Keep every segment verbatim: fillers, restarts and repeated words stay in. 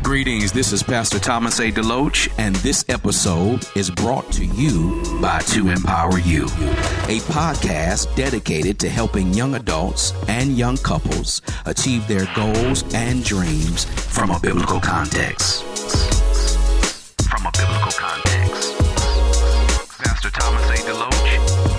Greetings, this is Pastor Thomas A. DeLoach, and this episode is brought to you by To Empower You, a podcast dedicated to helping young adults and young couples achieve their goals and dreams from a biblical context. From a biblical context. Pastor Thomas A. DeLoach.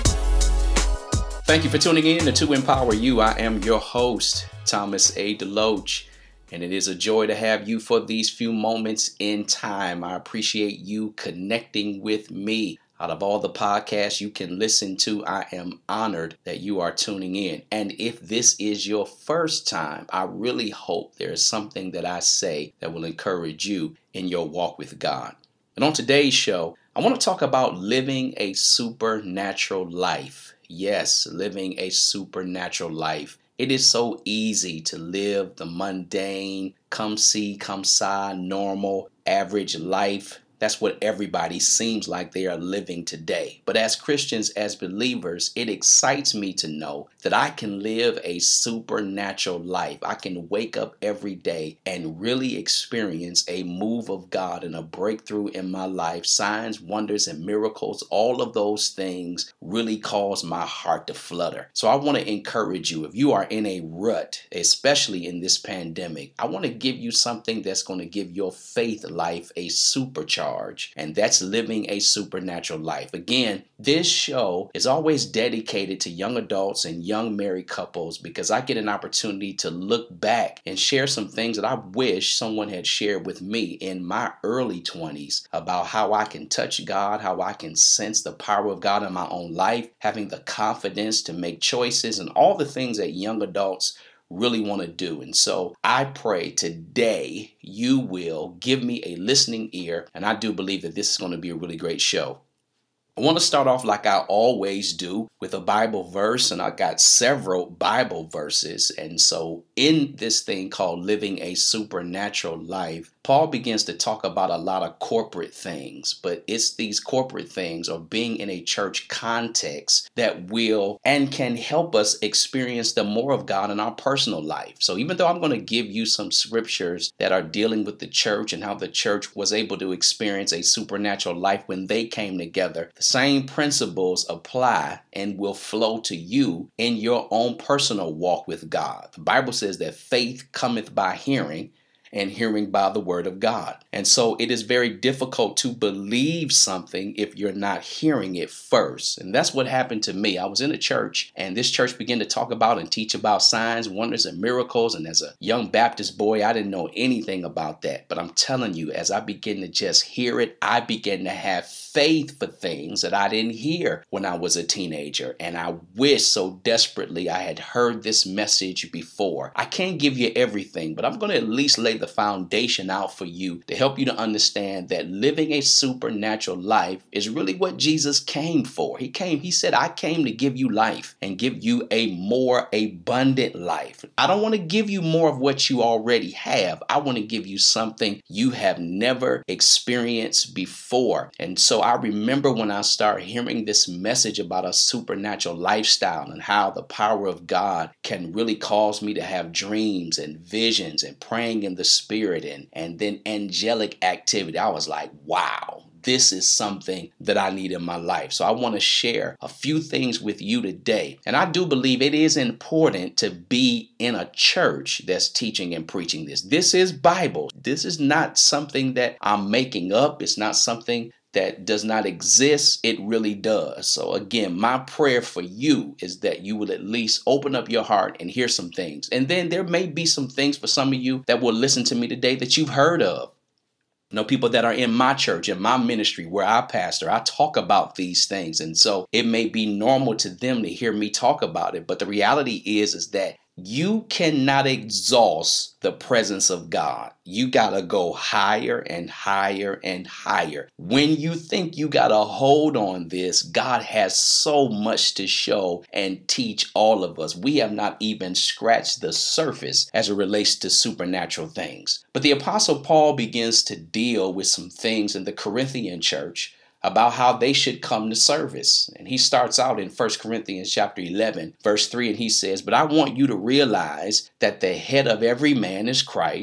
Thank you for tuning in to To Empower You. I am your host, Thomas A. DeLoach. And it is a joy to have you for these few moments in time. I appreciate you connecting with me. Out of all the podcasts you can listen to, I am honored that you are tuning in. And if this is your first time, I really hope there is something that I say that will encourage you in your walk with God. And on today's show, I want to talk about living a supernatural life. Yes, living a supernatural life. It is so easy to live the mundane, come see, come saw, normal, average life. That's what everybody seems like they are living today. But as Christians, as believers, it excites me to know that I can live a supernatural life. I can wake up every day and really experience a move of God and a breakthrough in my life. Signs, wonders, and miracles, all of those things really cause my heart to flutter. So I want to encourage you, if you are in a rut, especially in this pandemic, I want to give you something that's going to give your faith life a supercharge. And that's living a supernatural life. Again, this show is always dedicated to young adults and young married couples because I get an opportunity to look back and share some things that I wish someone had shared with me in my early twenties about how I can touch God, how I can sense the power of God in my own life, having the confidence to make choices and all the things that young adults really want to do. And so I pray today you will give me a listening ear, and I do believe that this is going to be a really great show. I want to start off like I always do with a Bible verse, and I got several Bible verses. And so in this thing called living a supernatural life, Paul begins to talk about a lot of corporate things, but it's these corporate things or being in a church context that will and can help us experience the more of God in our personal life. So even though I'm going to give you some scriptures that are dealing with the church and how the church was able to experience a supernatural life when they came together, the same principles apply and will flow to you in your own personal walk with God. The Bible says that faith cometh by hearing, and hearing by the word of God. And so it is very difficult to believe something if you're not hearing it first. And that's what happened to me. I was in a church, and this church began to talk about and teach about signs, wonders, and miracles. And as a young Baptist boy, I didn't know anything about that. But I'm telling you, as I began to just hear it, I began to have faith for things that I didn't hear when I was a teenager. And I wish so desperately I had heard this message before. I can't give you everything, but I'm going to at least lay the foundation out for you to help you to understand that living a supernatural life is really what Jesus came for. He came, he said, I came to give you life and give you a more abundant life. I don't want to give you more of what you already have. I want to give you something you have never experienced before. And so I remember when I started hearing this message about a supernatural lifestyle and how the power of God can really cause me to have dreams and visions and praying in the spirit and, and then angelic activity. I was like, wow, this is something that I need in my life. So I want to share a few things with you today. And I do believe it is important to be in a church that's teaching and preaching this. This is Bible. This is not something that I'm making up. It's not something that does not exist. It really does. So again, my prayer for you is that you will at least open up your heart and hear some things. And then there may be some things for some of you that will listen to me today that you've heard of. You know, people that are in my church, in my ministry, where I pastor, I talk about these things. And so it may be normal to them to hear me talk about it. But the reality is, is that you cannot exhaust the presence of God. You got to go higher and higher and higher. When you think you got a hold on this, God has so much to show and teach all of us. We have not even scratched the surface as it relates to supernatural things. But the Apostle Paul begins to deal with some things in the Corinthian church about how they should come to service. And he starts out in First Corinthians chapter eleven, verse three, and he says, "But I want you to realize that the head of every man is Christ,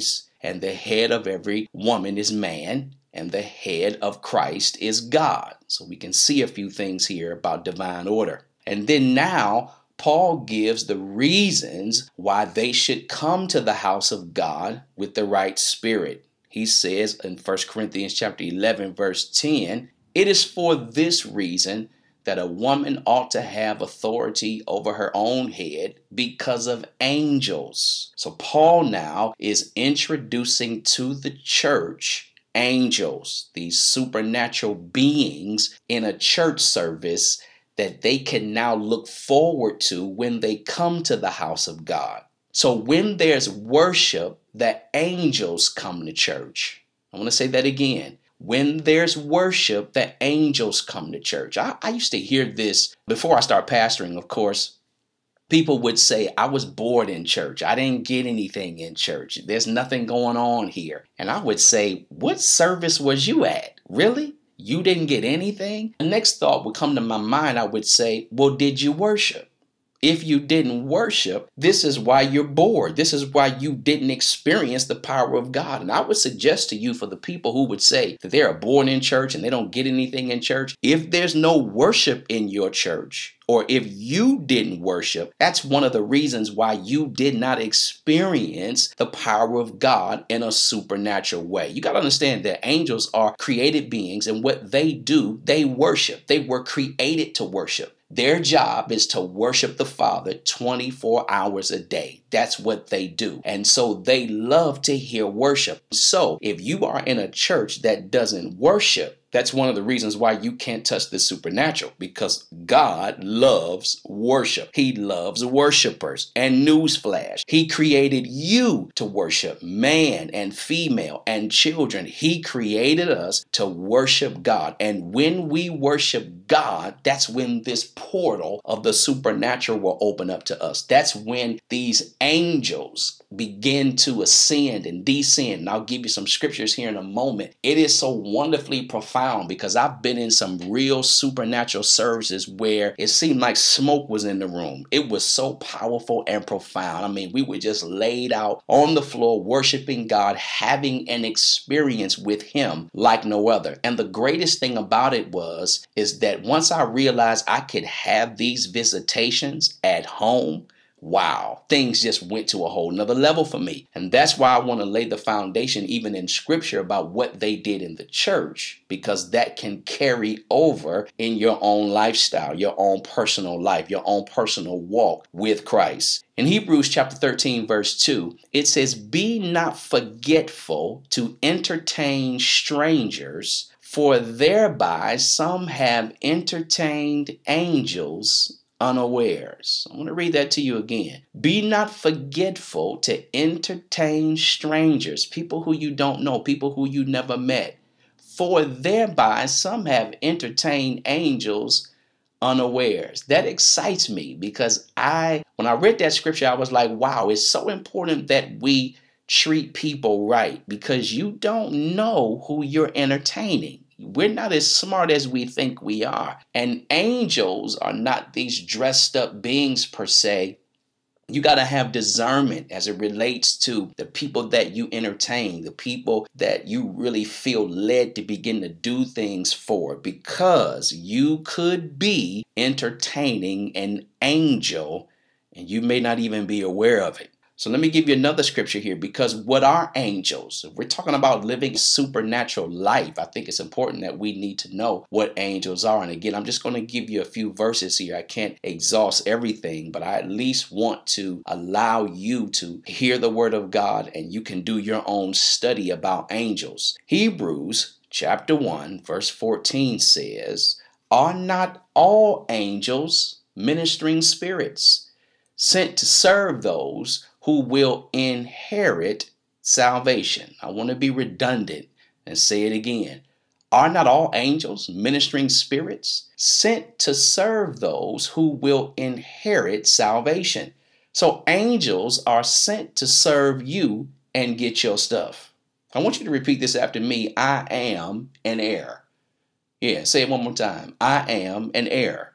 and the head of every woman is man, and the head of Christ is God. So we can see a few things here about divine order. And then now Paul gives the reasons why they should come to the house of God with the right spirit. He says in First Corinthians chapter eleven, verse ten, it is for this reason that a woman ought to have authority over her own head because of angels. So Paul now is introducing to the church angels, these supernatural beings in a church service that they can now look forward to when they come to the house of God. So when there's worship, the angels come to church. I want to say that again. When there's worship, the angels come to church. I, I used to hear this before I started pastoring, of course. People would say, I was bored in church. I didn't get anything in church. There's nothing going on here. And I would say, what service was you at? Really? You didn't get anything? The next thought would come to my mind. I would say, well, did you worship? If you didn't worship, this is why you're bored. This is why you didn't experience the power of God. And I would suggest to you, for the people who would say that they are born in church and they don't get anything in church, if there's no worship in your church, or if you didn't worship, that's one of the reasons why you did not experience the power of God in a supernatural way. You got to understand that angels are created beings, and what they do, they worship. They were created to worship. Their job is to worship the Father twenty-four hours a day. That's what they do. And so they love to hear worship. So if you are in a church that doesn't worship, that's one of the reasons why you can't touch the supernatural, because God loves worship. He loves worshipers. And newsflash, He created you to worship, man and female and children. He created us to worship God. And when we worship God, that's when this portal of the supernatural will open up to us. That's when these angels begin to ascend and descend. And I'll give you some scriptures here in a moment. It is so wonderfully profound, because I've been in some real supernatural services where it seemed like smoke was in the room. It was so powerful and profound. I mean, we were just laid out on the floor worshiping God, having an experience with Him like no other. And the greatest thing about it was, is that once I realized I could have these visitations at home, wow, things just went to a whole nother level for me. And that's why I want to lay the foundation even in scripture about what they did in the church, because that can carry over in your own lifestyle, your own personal life, your own personal walk with Christ. In Hebrews chapter thirteen, verse two, it says, be not forgetful to entertain strangers, for thereby some have entertained angels unawares. I want to read that to you again. Be not forgetful to entertain strangers, people who you don't know, people who you never met, for thereby some have entertained angels unawares. That excites me, because I, when I read that scripture, I was like, wow, it's so important that we treat people right, because you don't know who you're entertaining. We're not as smart as we think we are. And angels are not these dressed up beings per se. You got to have discernment as it relates to the people that you entertain, the people that you really feel led to begin to do things for, because you could be entertaining an angel and you may not even be aware of it. So let me give you another scripture here, because what are angels? If we're talking about living supernatural life, I think it's important that we need to know what angels are. And again, I'm just going to give you a few verses here. I can't exhaust everything, but I at least want to allow you to hear the word of God, and you can do your own study about angels. Hebrews chapter one, verse fourteen says, are not all angels ministering spirits sent to serve those who will inherit salvation? I want to be redundant and say it again. Are not all angels ministering spirits sent to serve those who will inherit salvation? So angels are sent to serve you and get your stuff. I want you to repeat this after me. I am an heir. Yeah, say it one more time. I am an heir.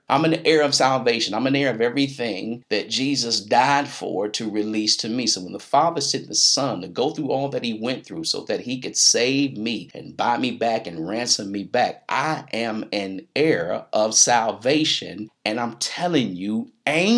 I'm an heir of salvation. I'm an heir of everything that Jesus died for to release to me. So when the Father sent the Son to go through all that he went through so that he could save me and buy me back and ransom me back, I am an heir of salvation. And I'm telling you,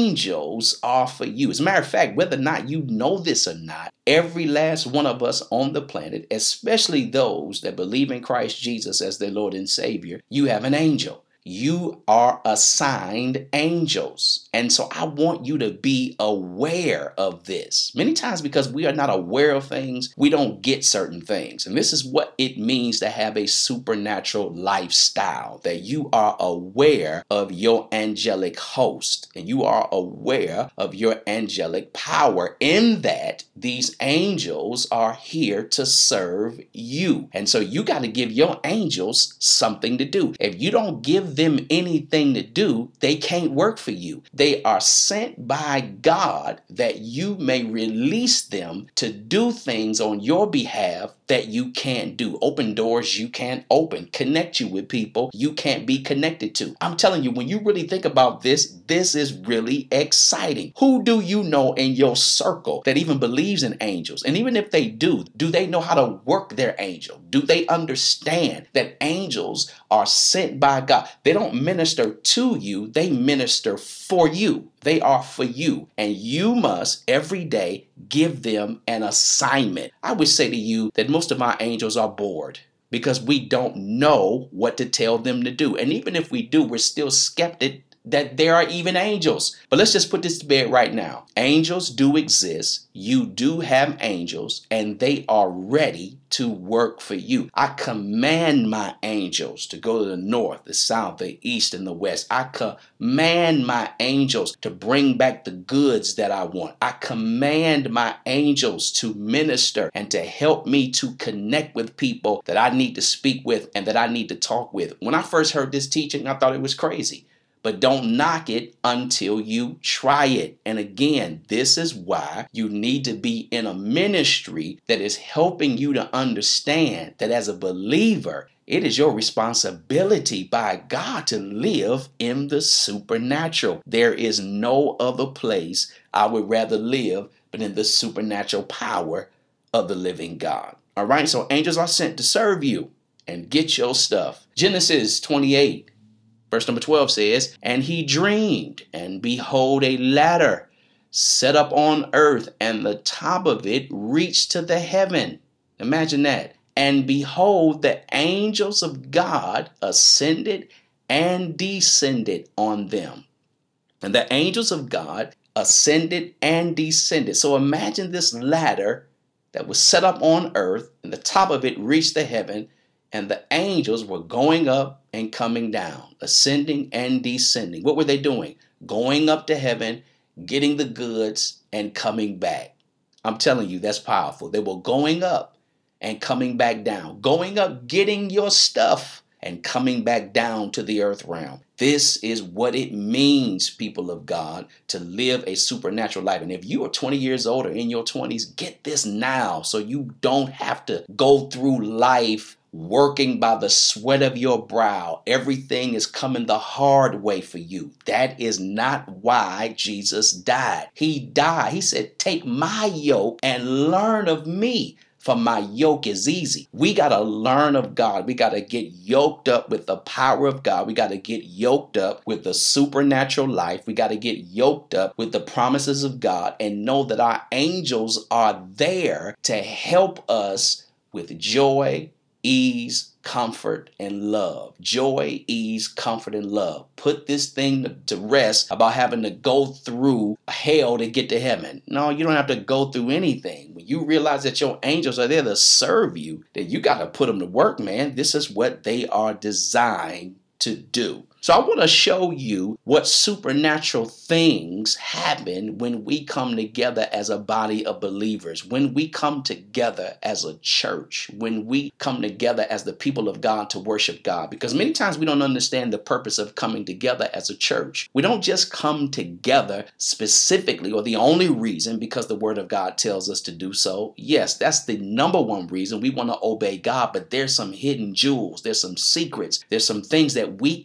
angels are for you. As a matter of fact, whether or not you know this or not, every last one of us on the planet, especially those that believe in Christ Jesus as their Lord and Savior, you have an angel. You are assigned angels. And so I want you to be aware of this. Many times because we are not aware of things, we don't get certain things. And this is what it means to have a supernatural lifestyle, that you are aware of your angelic host and you are aware of your angelic power, in that these angels are here to serve you. And so you got to give your angels something to do. If you don't give them anything to do, they can't work for you. They are sent by God that you may release them to do things on your behalf that you can't do. Open doors you can't open. Connect you with people you can't be connected to. I'm telling you, when you really think about this, this is really exciting. Who do you know in your circle that even believes in angels? And even if they do, do they know how to work their angel? Do they understand that angels are sent by God? They don't minister to you, they minister for you. They are for you. And you must every day give them an assignment. I would say to you that most of our angels are bored because we don't know what to tell them to do. And even if we do, we're still skeptic that there are even angels. But let's just put this to bed right now. Angels do exist. You do have angels, and they are ready to work for you. I command my angels to go to the north, the south, the east, and the west. I command my angels to bring back the goods that I want. I command my angels to minister and to help me to connect with people that I need to speak with and that I need to talk with. When I first heard this teaching, I thought it was crazy. But don't knock it until you try it. And again, this is why you need to be in a ministry that is helping you to understand that as a believer, it is your responsibility by God to live in the supernatural. There is no other place I would rather live but in the supernatural power of the living God. All right, so angels are sent to serve you and get your stuff. Genesis twenty-eight. Verse number twelve says, and he dreamed, and behold, a ladder set up on earth, and the top of it reached to the heaven. Imagine that. And behold, the angels of God ascended and descended on them. And the angels of God ascended and descended. So imagine this ladder that was set up on earth, and the top of it reached the heaven. And the angels were going up and coming down, ascending and descending. What were they doing? Going up to heaven, getting the goods, and coming back. I'm telling you, that's powerful. They were going up and coming back down. Going up, getting your stuff, and coming back down to the earth realm. This is what it means, people of God, to live a supernatural life. And if you are twenty years old or in your twenties, get this now so you don't have to go through life working by the sweat of your brow. Everything is coming the hard way for you. That is not why Jesus died. He died. He said, take my yoke and learn of me, for my yoke is easy. We got to learn of God. We got to get yoked up with the power of God. We got to get yoked up with the supernatural life. We got to get yoked up with the promises of God and know that our angels are there to help us with joy, ease, comfort, and love. Joy, ease, comfort, and love. Put this thing to rest about having to go through hell to get to heaven. No, you don't have to go through anything. When you realize that your angels are there to serve you, then you got to put them to work, man. This is what they are designed to do. So I want to show you what supernatural things happen when we come together as a body of believers, when we come together as a church, when we come together as the people of God to worship God. Because many times we don't understand the purpose of coming together as a church. We don't just come together specifically or the only reason because the Word of God tells us to do so. Yes, that's the number one reason we want to obey God, but there's some hidden jewels. There's some secrets. There's some things that we cannot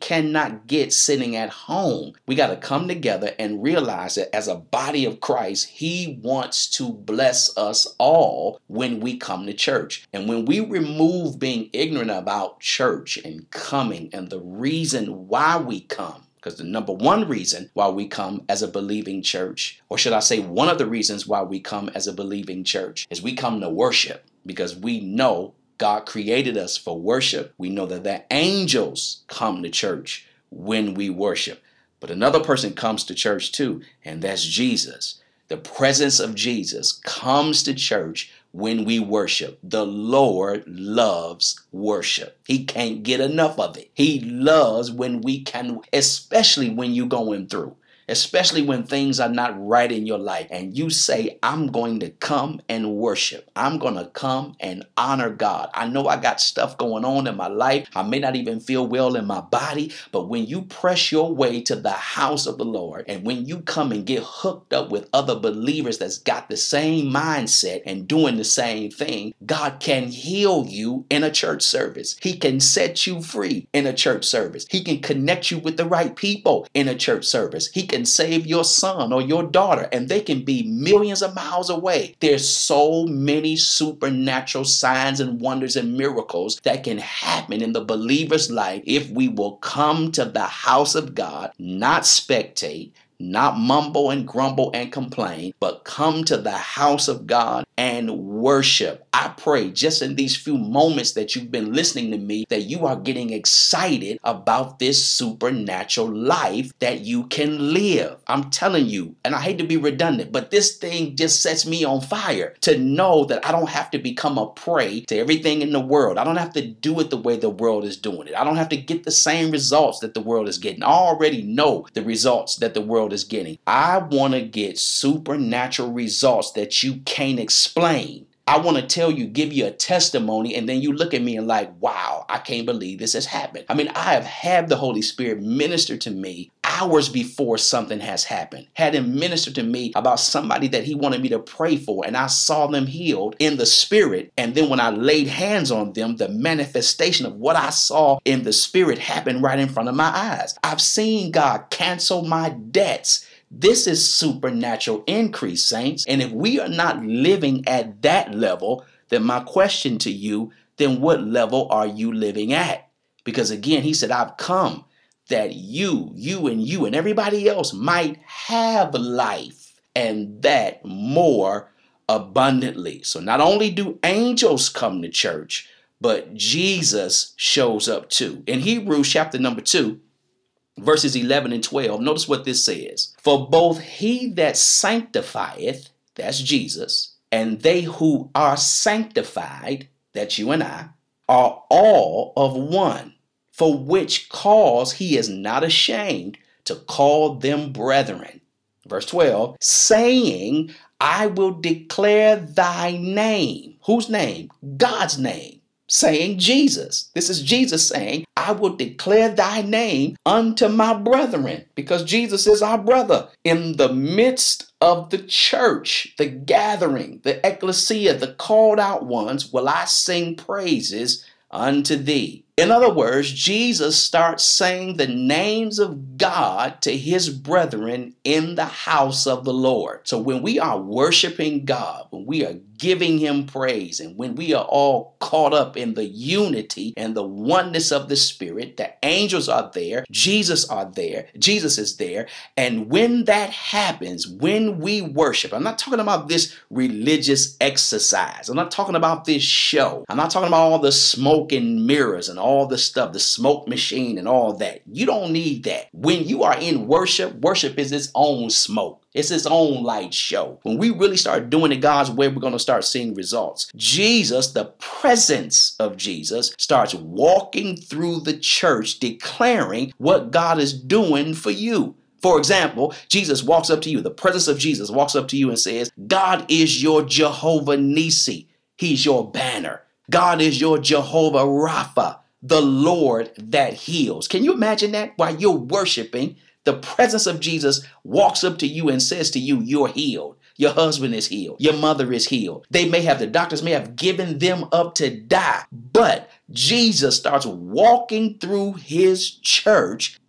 not get sitting at home. We got to come together and realize that as a body of Christ, he wants to bless us all when we come to church. And when we remove being ignorant about church and coming and the reason why we come, because the number one reason why we come as a believing church, or should I say one of the reasons why we come as a believing church, is we come to worship because we know God created us for worship. We know that the angels come to church when we worship. But another person comes to church too, and that's Jesus. The presence of Jesus comes to church when we worship. The Lord loves worship. He can't get enough of it. He loves when we can, especially when you're going through. Especially when things are not right in your life and you say, I'm going to come and worship. I'm going to come and honor God. I know I got stuff going on in my life. I may not even feel well in my body, but when you press your way to the house of the Lord and when you come and get hooked up with other believers that's got the same mindset and doing the same thing, God can heal you in a church service. He can set you free in a church service. He can connect you with the right people in a church service. He can save your son or your daughter, and they can be millions of miles away. There's so many supernatural signs and wonders and miracles that can happen in the believer's life if we will come to the house of God, not spectate, not mumble and grumble and complain, but come to the house of God and worship. I pray just in these few moments that you've been listening to me that you are getting excited about this supernatural life that you can live. I'm telling you, and I hate to be redundant, but this thing just sets me on fire to know that I don't have to become a prey to everything in the world. I don't have to do it the way the world is doing it. I don't have to get the same results that the world is getting. I already know the results that the world is getting. I want to get supernatural results that you can't explain. I want to tell you, give you a testimony, and then you look at me and like, wow, I can't believe this has happened. I mean, I have had the Holy Spirit minister to me hours before something has happened. Had him minister to me about somebody that he wanted me to pray for, and I saw them healed in the spirit. And then when I laid hands on them, the manifestation of what I saw in the spirit happened right in front of my eyes. I've seen God cancel my debts. This is supernatural increase, saints. And if we are not living at that level, then my question to you, then what level are you living at? Because again, he said, I've come that you, you and you and everybody else might have life, and that more abundantly. So not only do angels come to church, but Jesus shows up too. In Hebrews chapter number two, verses eleven and twelve, notice what this says. For both he that sanctifieth, that's Jesus, and they who are sanctified, that's you and I, are all of one, for which cause he is not ashamed to call them brethren. Verse twelve, saying, I will declare thy name. Whose name? God's name. Saying Jesus. This is Jesus saying, I will declare thy name unto my brethren, because Jesus is our brother. In the midst of the church, the gathering, the ecclesia, the called out ones, will I sing praises unto thee. In other words, Jesus starts saying the names of God to his brethren in the house of the Lord. So when we are worshiping God, when we are giving him praise, and when we are all caught up in the unity and the oneness of the Spirit, the angels are there, Jesus are there, Jesus is there. And when that happens, when we worship, I'm not talking about this religious exercise. I'm not talking about this show. I'm not talking about all the smoke and mirrors and all the stuff, the smoke machine and all that. You don't need that. When you are in worship, worship is its own smoke. It's its own light show. When we really start doing it God's way, we're going to start seeing results. Jesus, the presence of Jesus, starts walking through the church declaring what God is doing for you. For example, Jesus walks up to you. The presence of Jesus walks up to you and says, God is your Jehovah Nissi. He's your banner. God is your Jehovah Rapha, the Lord that heals. Can you imagine that? While you're worshiping, the presence of Jesus walks up to you and says to you, you're healed. Your husband is healed. Your mother is healed. They may have, the doctors may have given them up to die, but Jesus starts walking through his church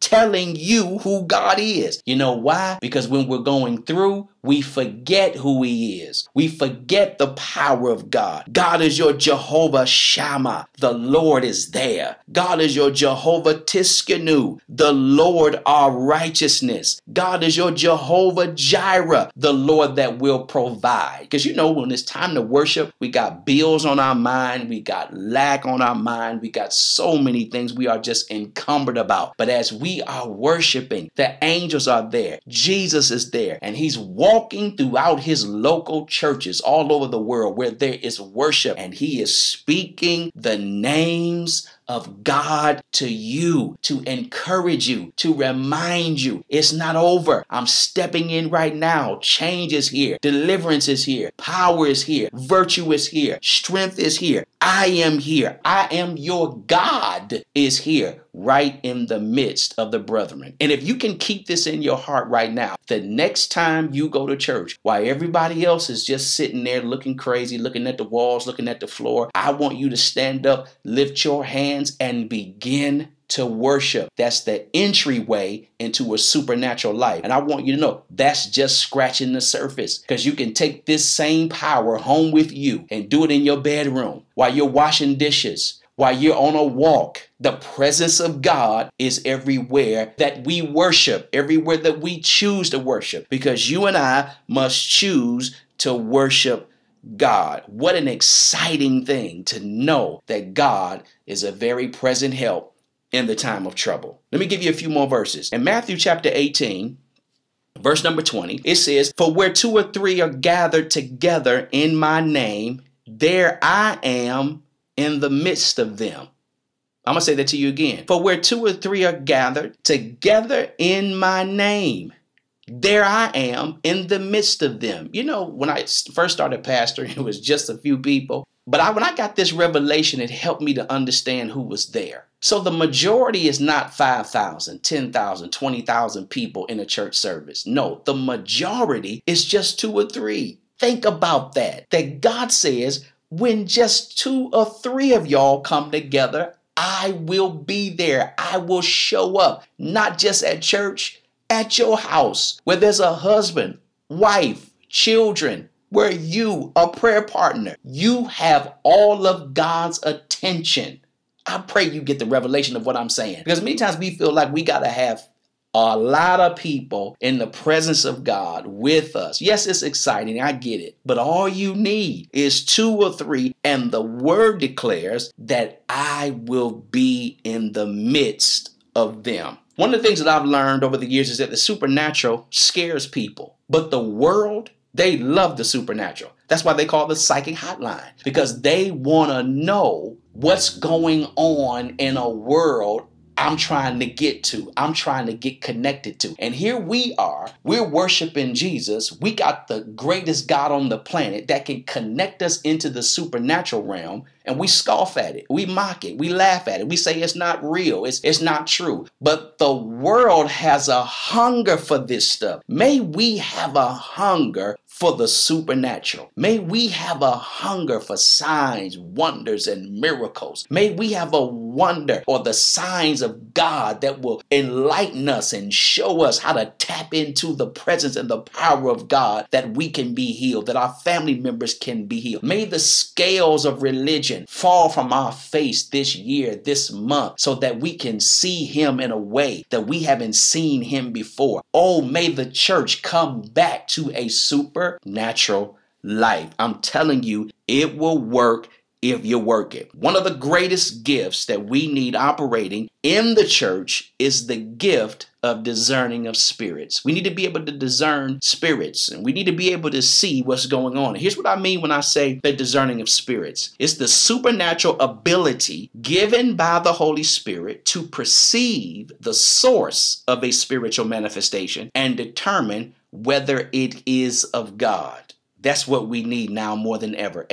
telling you who God is. You know why? Because when we're going through, we forget who he is. We forget the power of God. God is your Jehovah Shammah. The Lord is there. God is your Jehovah Tiskanu. The Lord our righteousness. God is your Jehovah Jireh. The Lord that will provide. Because you know, when it's time to worship, we got bills on our mind. We got lack on our mind. We got so many things we are just encumbered about. But as we are worshiping, the angels are there. Jesus is there. And he's walking Walking throughout his local churches all over the world where there is worship, and he is speaking the names of God to you, to encourage you, to remind you it's not over. I'm stepping in right now. Change is here. Deliverance is here. Power is here. Virtue is here. Strength is here. I am here. I am your God is here right in the midst of the brethren. And if you can keep this in your heart right now, the next time you go to church, while everybody else is just sitting there looking crazy, looking at the walls, looking at the floor, I want you to stand up, lift your hands, and begin to worship. That's the entryway into a supernatural life. And I want you to know that's just scratching the surface, because you can take this same power home with you and do it in your bedroom while you're washing dishes, while you're on a walk. The presence of God is everywhere that we worship, everywhere that we choose to worship, because you and I must choose to worship God. What an exciting thing to know that God is a very present help in the time of trouble. Let me give you a few more verses. In Matthew chapter eighteen, verse number twenty, it says, "For where two or three are gathered together in my name, there I am in the midst of them." I'm going to say that to you again. For where two or three are gathered together in my name, there I am in the midst of them. You know, when I first started pastoring, it was just a few people. But I, when I got this revelation, it helped me to understand who was there. So the majority is not five thousand, ten thousand, twenty thousand people in a church service. No, the majority is just two or three. Think about that. That God says, when just two or three of y'all come together, I will be there. I will show up, not just at church, at your house, where there's a husband, wife, children, where you, a prayer partner, you have all of God's attention. I pray you get the revelation of what I'm saying, because many times we feel like we got to have a lot of people in the presence of God with us. Yes, it's exciting. I get it. But all you need is two or three. And the word declares that I will be in the midst of them. One of the things that I've learned over the years is that the supernatural scares people. But the world, they love the supernatural. That's why they call it the psychic hotline, because they want to know what's going on in a world I'm trying to get to. I'm trying to get connected to. And here we are. We're worshiping Jesus. We got the greatest God on the planet that can connect us into the supernatural realm. And we scoff at it. We mock it. We laugh at it. We say it's not real. It's, it's not true. But the world has a hunger for this stuff. May we have a hunger for the supernatural. May we have a hunger for signs, wonders, and miracles. May we have a wonder or the signs of God that will enlighten us and show us how to tap into the presence and the power of God, that we can be healed, that our family members can be healed. May the scales of religion fall from our face this year, this month, so that we can see him in a way that we haven't seen him before. Oh, may the church come back to a supernatural life. I'm telling you, it will work if you work it. One of the greatest gifts that we need operating in the church is the gift of discerning of spirits. We need to be able to discern spirits, and we need to be able to see what's going on. And here's what I mean when I say the discerning of spirits. It's the supernatural ability given by the Holy Spirit to perceive the source of a spiritual manifestation and determine whether it is of God. That's what we need now more than ever, especially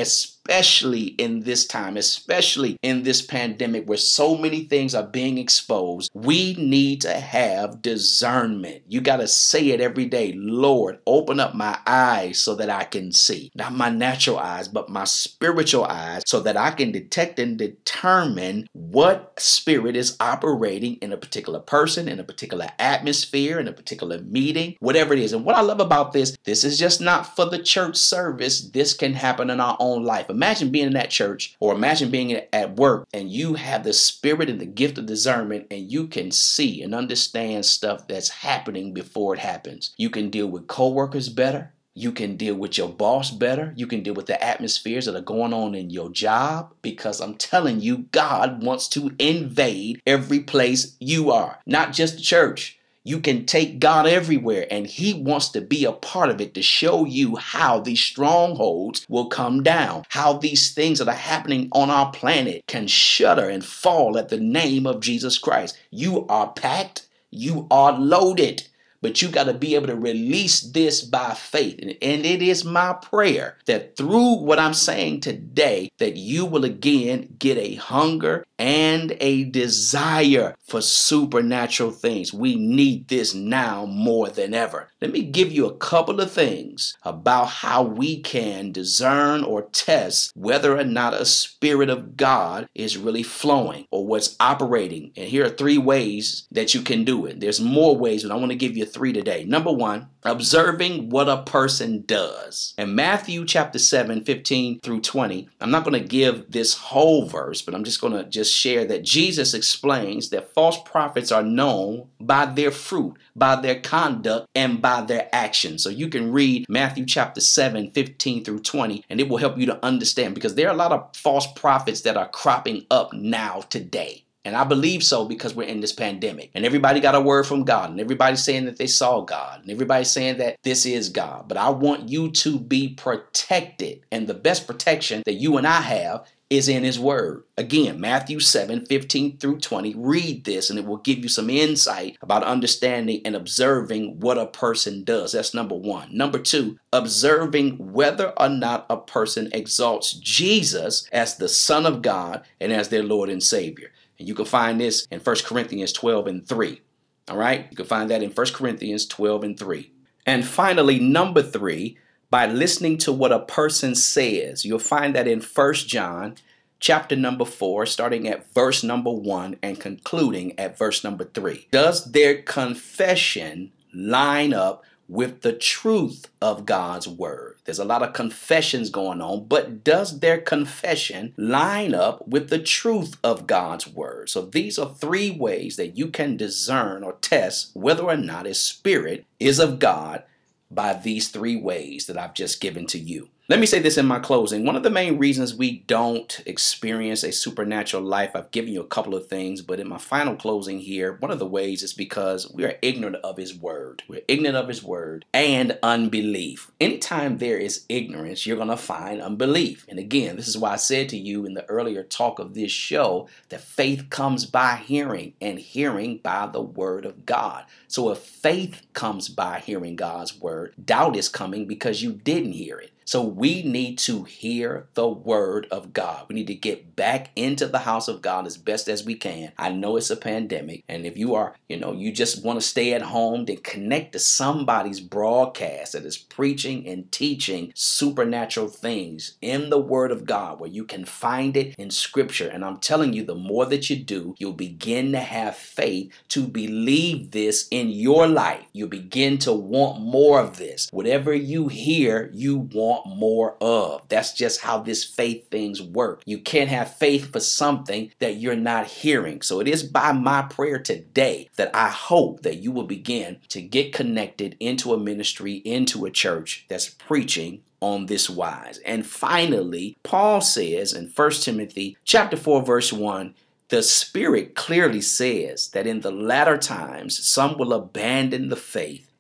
especially in this time, especially in this pandemic where so many things are being exposed. We need to have discernment. You got to say it every day. Lord, open up my eyes so that I can see. Not my natural eyes, but my spiritual eyes so that I can detect and determine what spirit is operating in a particular person, in a particular atmosphere, in a particular meeting, whatever it is. And what I love about this, this is just not for the church service. This can happen in our own life. Imagine being in that church, or imagine being at work, and you have the spirit and the gift of discernment, and you can see and understand stuff that's happening before it happens. You can deal with coworkers better. You can deal with your boss better. You can deal with the atmospheres that are going on in your job, because I'm telling you, God wants to invade every place you are, not just the church. You can take God everywhere, and he wants to be a part of it to show you how these strongholds will come down, how these things that are happening on our planet can shudder and fall at the name of Jesus Christ. You are packed. You are loaded. But you got to be able to release this by faith. And, and it is my prayer that through what I'm saying today, that you will again get a hunger and a desire for supernatural things. We need this now more than ever. Let me give you a couple of things about how we can discern or test whether or not a spirit of God is really flowing or what's operating. And here are three ways that you can do it. There's more ways, but I want to give you three today. Number one, observing what a person does. In Matthew chapter seven, fifteen through twenty, I'm not going to give this whole verse, but I'm just going to just share that Jesus explains that false prophets are known by their fruit, by their conduct, and by their actions. So you can read Matthew chapter seven, fifteen through twenty, and it will help you to understand, because there are a lot of false prophets that are cropping up now today. And I believe so because we're in this pandemic, and everybody got a word from God, and everybody's saying that they saw God, and everybody's saying that this is God. But I want you to be protected, and the best protection that you and I have is in his word. Again, Matthew seven, fifteen through twenty. Read this and it will give you some insight about understanding and observing what a person does. That's number one. Number two, observing whether or not a person exalts Jesus as the Son of God and as their Lord and Savior. And you can find this in First Corinthians twelve and three. All right? You can find that in First Corinthians twelve and three. And finally, number three, by listening to what a person says. You'll find that in First John chapter number four, starting at verse number one and concluding at verse number three. Does their confession line up with the truth of God's word? There's a lot of confessions going on, but does their confession line up with the truth of God's word? So these are three ways that you can discern or test whether or not a spirit is of God, by these three ways that I've just given to you. Let me say this in my closing. One of the main reasons we don't experience a supernatural life, I've given you a couple of things, but in my final closing here, one of the ways is because we are ignorant of his word. We're ignorant of his word and unbelief. Anytime there is ignorance, you're going to find unbelief. And again, this is why I said to you in the earlier talk of this show that faith comes by hearing, and hearing by the word of God. So if faith comes by hearing God's word, doubt is coming because you didn't hear it. So we need to hear the word of God. We need to get back into the house of God as best as we can. I know it's a pandemic, and if you are, you know, you just want to stay at home, then connect to somebody's broadcast that is preaching and teaching supernatural things in the word of God, where you can find it in scripture. And I'm telling you, the more that you do, you'll begin to have faith to believe this in your life. You'll begin to want more of this. Whatever you hear, you want more of. That's just how this faith things work. You can't have faith for something that you're not hearing. So it is by my prayer today that I hope that you will begin to get connected into a ministry, into a church that's preaching on this wise. And finally, Paul says in First Timothy chapter four, verse one, the Spirit clearly says that in the latter times, some will abandon the faith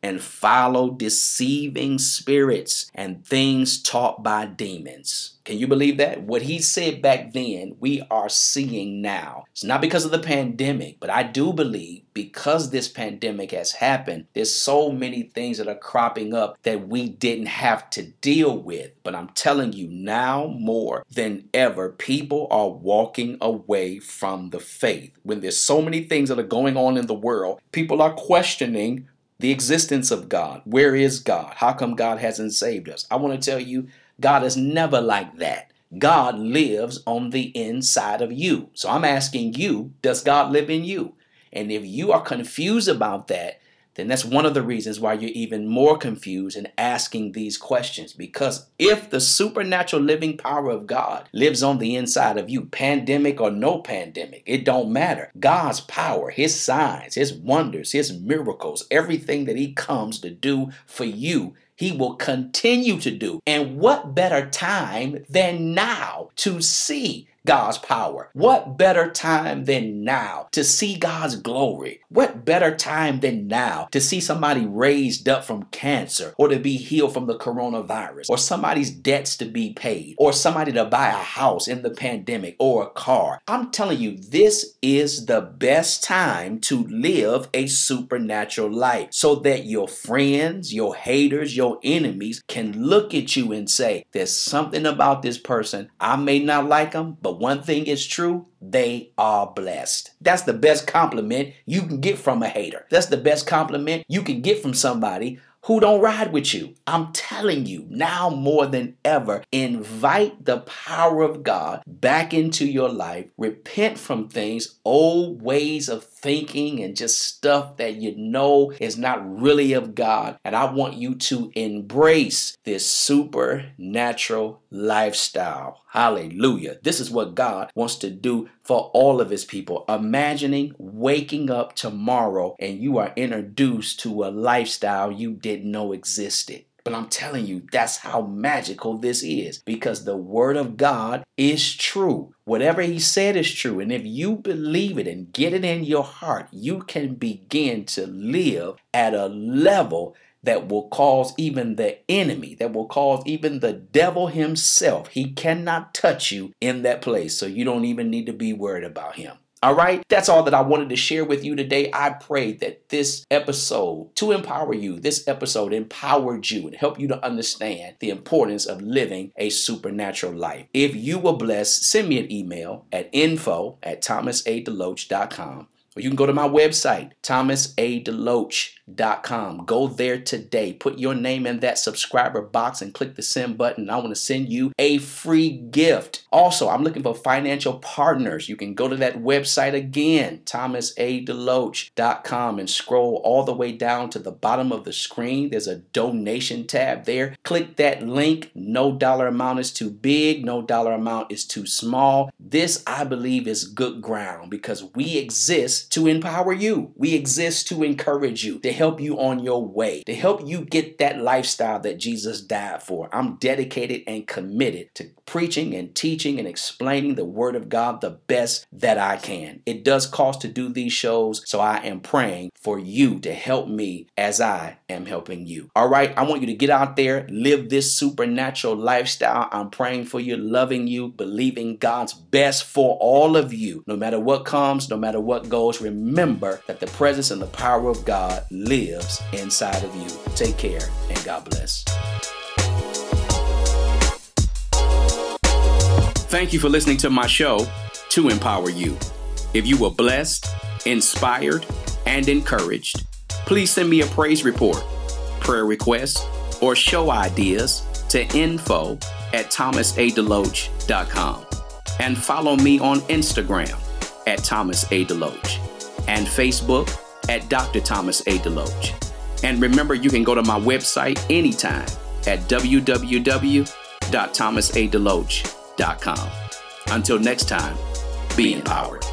and follow deceiving spirits and things taught by demons. Can you believe that? What he said back then, we are seeing now. It's not because of the pandemic, but I do believe because this pandemic has happened, there's so many things that are cropping up that we didn't have to deal with. But I'm telling you, now more than ever, people are walking away from the faith. When there's so many things that are going on in the world, people are questioning the existence of God. Where is God? How come God hasn't saved us? I want to tell you, God is never like that. God lives on the inside of you. So I'm asking you, does God live in you? And if you are confused about that, then that's one of the reasons why you're even more confused and asking these questions. Because if the supernatural living power of God lives on the inside of you, pandemic or no pandemic, it don't matter. God's power, his signs, his wonders, his miracles, everything that he comes to do for you, he will continue to do. And what better time than now to see God's power? What better time than now to see God's glory? What better time than now to see somebody raised up from cancer, or to be healed from the coronavirus, or somebody's debts to be paid, or somebody to buy a house in the pandemic, or a car? I'm telling you, this is the best time to live a supernatural life so that your friends, your haters, your enemies can look at you and say, there's something about this person. I may not like them, but one thing is true, they are blessed. That's the best compliment you can get from a hater. That's the best compliment you can get from somebody who don't ride with you. I'm telling you, now more than ever, invite the power of God back into your life. Repent from things, old ways of thinking, and just stuff that you know is not really of God. And I want you to embrace this supernatural lifestyle. Hallelujah. This is what God wants to do for all of his people. Imagining waking up tomorrow and you are introduced to a lifestyle you didn't know existed. But I'm telling you, that's how magical this is, because the word of God is true. Whatever he said is true. And if you believe it and get it in your heart, you can begin to live at a level that will cause even the enemy, that will cause even the devil himself. He cannot touch you in that place. So you don't even need to be worried about him. All right, that's all that I wanted to share with you today. I pray that this episode, to empower you, this episode empowered you and helped you to understand the importance of living a supernatural life. If you were blessed, send me an email at info at thomas a deloach dot com. Or you can go to my website, thomas a deloach dot com. Go there today. Put your name in that subscriber box and click the send button. I want to send you a free gift. Also, I'm looking for financial partners. You can go to that website again, thomas a deloach dot com, and scroll all the way down to the bottom of the screen. There's a donation tab there. Click that link. No dollar amount is too big. No dollar amount is too small. This, I believe, is good ground, because we exist to empower you. We exist to encourage you, to help you on your way, to help you get that lifestyle that Jesus died for. I'm dedicated and committed to preaching and teaching and explaining the word of God the best that I can. It does cost to do these shows, so I am praying for you to help me as I am helping you. All right, I want you to get out there, live this supernatural lifestyle. I'm praying for you, loving you, believing God's best for all of you. No matter what comes, no matter what goes, remember that the presence and the power of God lives inside of you. Take care and God bless. Thank you for listening to my show, To Empower You. If you were blessed, inspired, and encouraged, please send me a praise report, prayer requests, or show ideas to info at thomas a deloach dot com. And follow me on Instagram at Thomas A. Deloach and Facebook at Doctor Thomas A. Deloach. And remember, you can go to my website anytime at w w w dot thomas a deloach dot com. Until next time, be empowered.